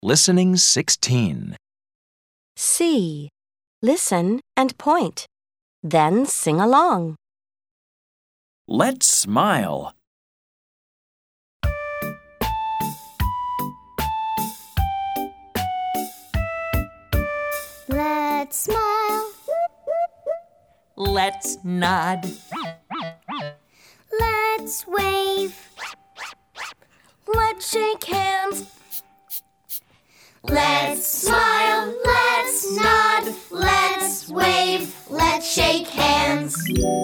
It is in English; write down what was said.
Listening 16. C. Listen and point. Then sing along. Let's smile. Let's smile. Let's nod. Let's wave. Let's shake hands. Let's smile. Let's nod. Let's wave. Let's shake hands.